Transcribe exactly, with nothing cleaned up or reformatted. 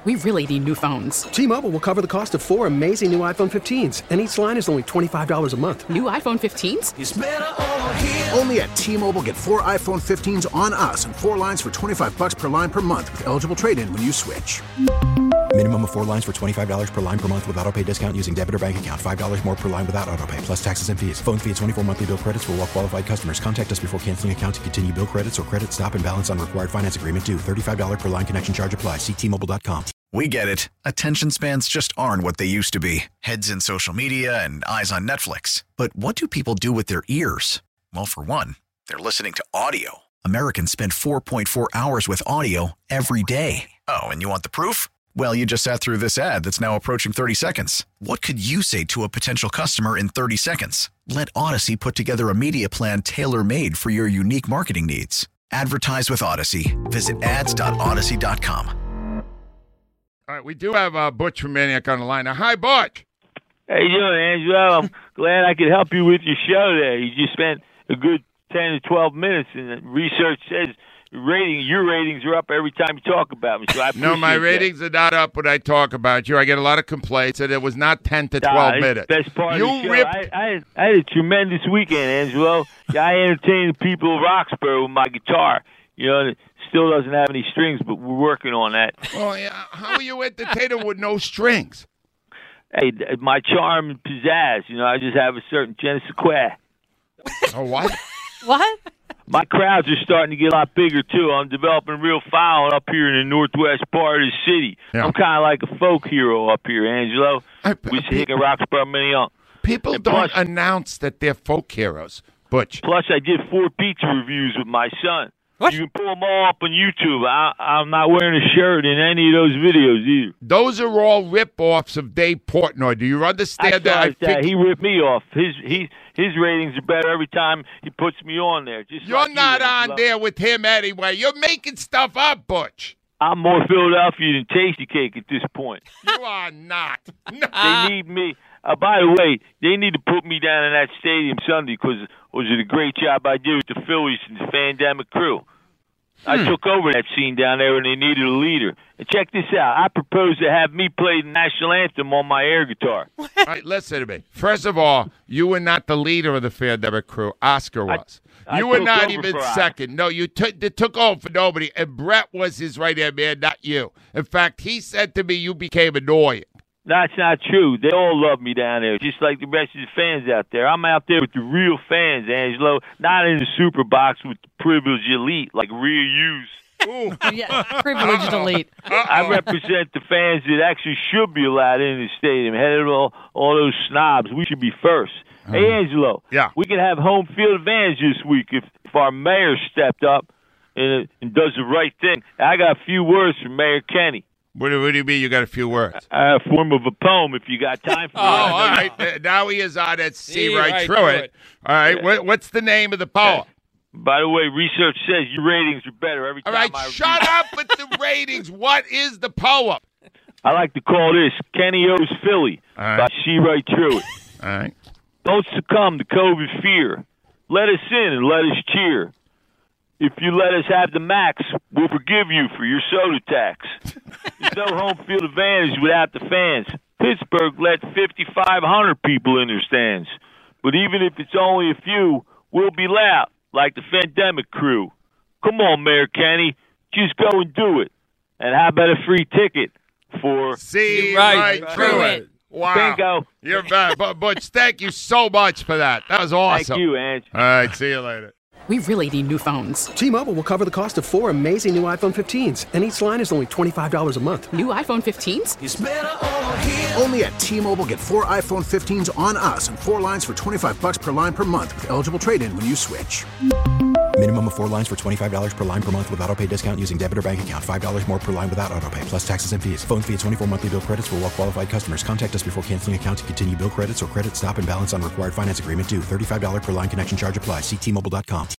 We really need new phones. T-Mobile will cover the cost of four amazing new iPhone fifteens, and each line is only twenty-five dollars a month. New iPhone fifteens? It's better over here. Only at T-Mobile, get four iPhone fifteens on us and four lines for twenty-five dollars per line per month with eligible trade-in when you switch. Minimum of four lines for twenty-five dollars per line per month with autopay discount using debit or bank account. five dollars more per line without autopay, plus taxes and fees. Phone fee at twenty-four monthly bill credits for well-qualified customers. Contact us before canceling account to continue bill credits or credit stop and balance on required finance agreement due. thirty-five dollars per line connection charge applies. See T Mobile dot com. We get it. Attention spans just aren't what they used to be. Heads in social media and eyes on Netflix. But what do people do with their ears? Well, for one, they're listening to audio. Americans spend four point four hours with audio every day. Oh, and you want the proof? Well, you just sat through this ad that's now approaching thirty seconds. What could you say to a potential customer in thirty seconds? Let Odyssey put together a media plan tailor-made for your unique marketing needs. Advertise with Odyssey. Visit ads dot odyssey dot com. All right, we do have uh, Butch from Maniac on the line. Now, hi, Butch. How you doing, Angelo? I'm glad I could help you with your show there. You just spent a good ten to twelve minutes, and the research says rating, your ratings are up every time you talk about me. So I no, my that. ratings are not up when I talk about you. I get a lot of complaints, and it was not ten to twelve nah, minutes. Best part you of the show. ripped... I, I, I had a tremendous weekend, Angelo. I entertained the people of Roxborough with my guitar. You know, it still doesn't have any strings, but we're working on that. Well, yeah, how are you entertaining with no strings? Hey, my charm and pizzazz. You know, I just have a certain je ne sais quoi. Oh, what? What? My crowds are starting to get a lot bigger, too. I'm developing a real following up here in the northwest part of the city. Yeah. I'm kind of like a folk hero up here, Angelo. I, we hit in Roxborough, Minneapolis. People and don't plus, announce that they're folk heroes, Butch. Plus, I did four pizza reviews with my son. What? You can pull them all up on YouTube. I, I'm not wearing a shirt in any of those videos either. Those are all rip-offs of Dave Portnoy. Do you understand I that? I that. think He ripped me off. His he his ratings are better every time he puts me on there. Just You're like not you, on there with him anyway. You're making stuff up, Butch. I'm more Philadelphia than Tasty Cake at this point. You are not. No. They need me. Uh, by the way, they need to put me down in that stadium Sunday because it was a great job I did with the Phillies and the Fandemic crew. I Hmm. took over that scene down there when they needed a leader. And check this out. I propose to have me play the national anthem on my air guitar. All right, listen to me. First of all, you were not the leader of the Fandemic crew. Oscar was. I you were took not over even for Oscar. second. No, you took they took over for nobody, and Brett was his right-hand man, not you. In fact, he said to me you became annoying. That's not true. They all love me down there, just like the rest of the fans out there. I'm out there with the real fans, Angelo, not in the super box with the privileged elite like real yous. Ooh. Yeah, privileged elite. I represent the fans that actually should be allowed in the stadium. Head of all, all those snobs, we should be first. Um, hey, Angelo, yeah. we can have home field advantage this week if, if our mayor stepped up and, and does the right thing. I got a few words from Mayor Kenny. What do, what do you mean you got a few words? A form of a poem if you got time for Oh, it. all right. Uh, Now he is on it. See, See right, right through through it. it. All right. Yeah. What, what's the name of the poem? By the way, research says your ratings are better every All time right. I Shut up with the ratings. What is the poem? I like to call this Kenny O's Philly All right. by See Right Through It. All right. Don't succumb to COVID fear. Let us in and let us cheer. If you let us have the max, we'll forgive you for your soda tax. There's no home field advantage without the fans. Pittsburgh let fifty-five hundred people in their stands. But even if it's only a few, we'll be loud, like the Fandemic crew. Come on, Mayor Kenny, just go and do it. And how about a free ticket for... See right right, through through it. it. Wow. Bingo. You're bad. But, Butch, thank you so much for that. That was awesome. Thank you, Ange. All right. See you later. We really need new phones. T-Mobile will cover the cost of four amazing new iPhone fifteens, and each line is only twenty-five dollars a month. New iPhone fifteens? It's better over here. Only at T-Mobile, get four iPhone fifteens on us and four lines for twenty-five dollars per line per month with eligible trade-in when you switch. Minimum of four lines for twenty-five dollars per line per month with autopay discount using debit or bank account. five dollars more per line without autopay, plus taxes and fees. Phone fee at twenty-four monthly bill credits for well-qualified customers. Contact us before canceling account to continue bill credits or credit stop and balance on required finance agreement due. thirty-five dollars per line connection charge applies. See T Mobile dot com.